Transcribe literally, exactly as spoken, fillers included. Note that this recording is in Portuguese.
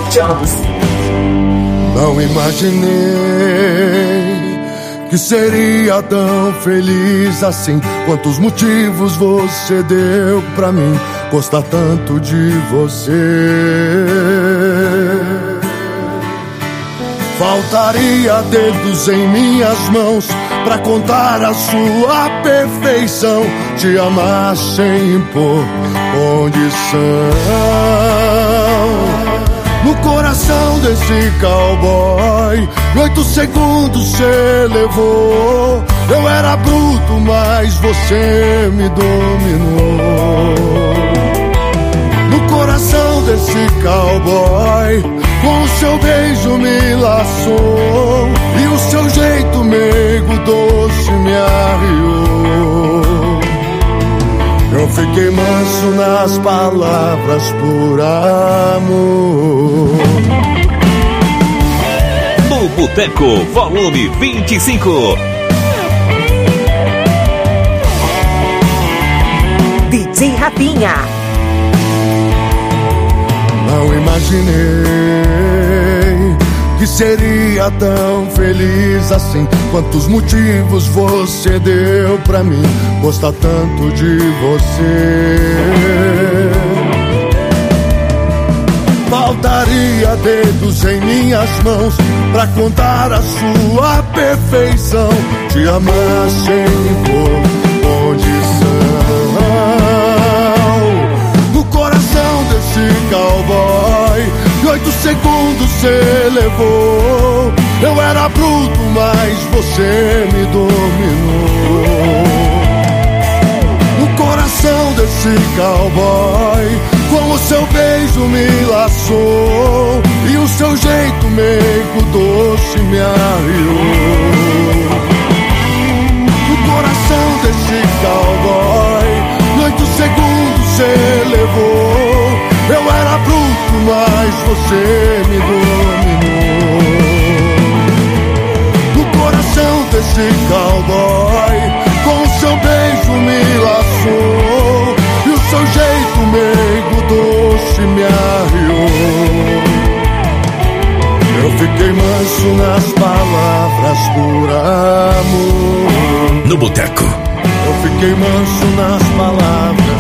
Jones. Não imaginei que seria tão feliz assim. Quantos motivos você deu pra mim gostar tanto de você. Faltaria dedos em minhas mãos pra contar a sua perfeição, te amar sem impor condição. No coração desse cowboy, em oito segundos cê levou. Eu era bruto, mas você me dominou. No coração desse cowboy, com o seu beijo me laçou, e o seu jeito meigo doce me arriou. Eu fiquei manso nas palavras por amor. No Boteco, volume vinte e cinco. D J Rapinha. Não imaginei que seria tão feliz assim. Quantos motivos você deu pra mim gostar tanto de você. Faltaria dedos em minhas mãos pra contar a sua perfeição, te amar sem impor condição. No coração desse cowboy, em oito segundos cê levou. Eu era bruto, mas você me dominou. No coração desse cowboy, com o seu beijo me laçou, e o seu jeito meigo doce me arriou. No coração desse cowboy, em oito segundos cê levou. Eu era bruto, mas você me dominou. No coração desse cowboy, com o seu beijo me laçou, e o seu jeito meigo doce me arriou. Eu fiquei manso nas palavras por amor. No Boteco. Eu fiquei manso nas palavras